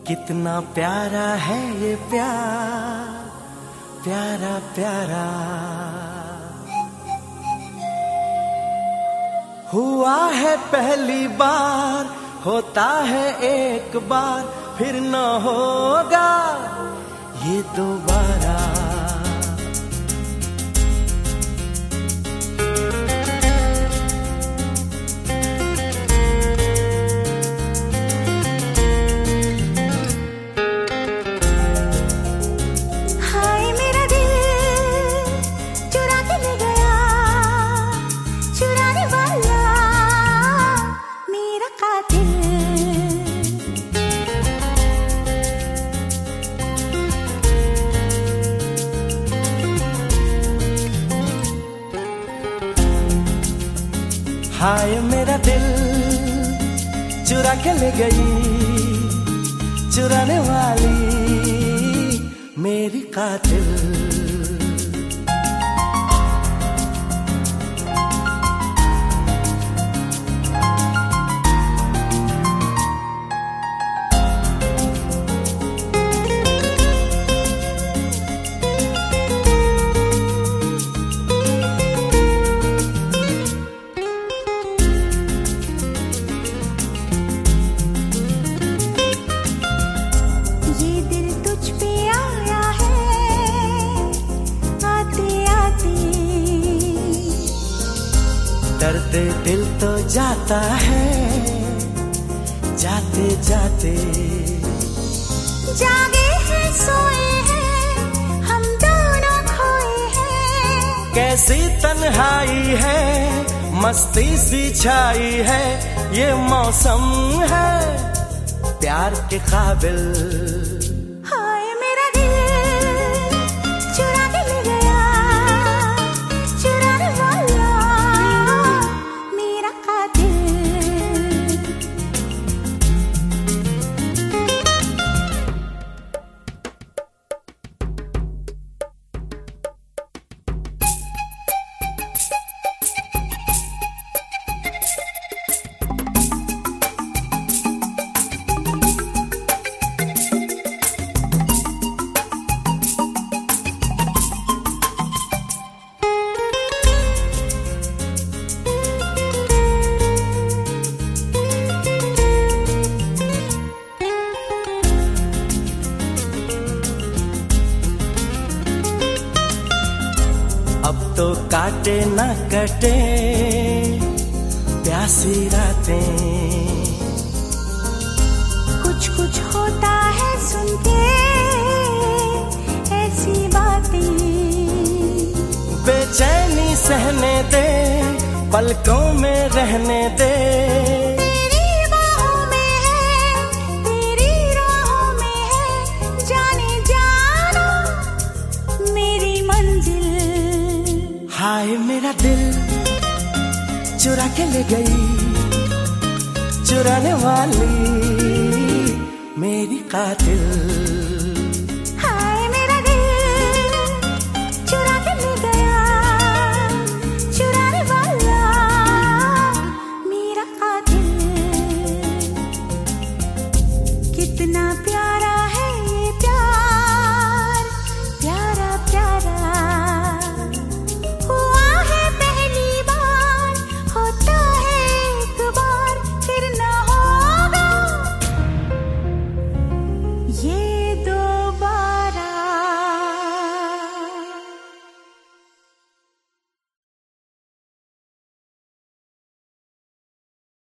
कितना प्यारा है ये प्यार, प्यारा प्यारा। हुआ है पहली बार, होता है एक बार, फिर न होगा ये दोबारा। हाय मेरा दिल चुरा के ले गई, चुराने वाली मेरी कातिल। दर्द दिल तो जाता है जाते जाते। जागे हैं सोए हैं हम दोनों खोए हैं। कैसी तन्हाई है मस्ती सी छाई है, ये मौसम है प्यार के काबिल। अब तो काटे न कटे प्यासी रातें। कुछ कुछ होता है सुन के ऐसी बातें। बेचैनी सहने दे पलकों में रहने दे। तेरी बाहों में है तेरी राहों में है, जाने जाना मेरी मंजिल। हाय मेरा दिल चुरा के ले गई, चुराने वाली मेरी कातिल। हाय मेरा दिल चुरा के ले गया, चुराने वाला मेरा कातिल। कितना प्यारा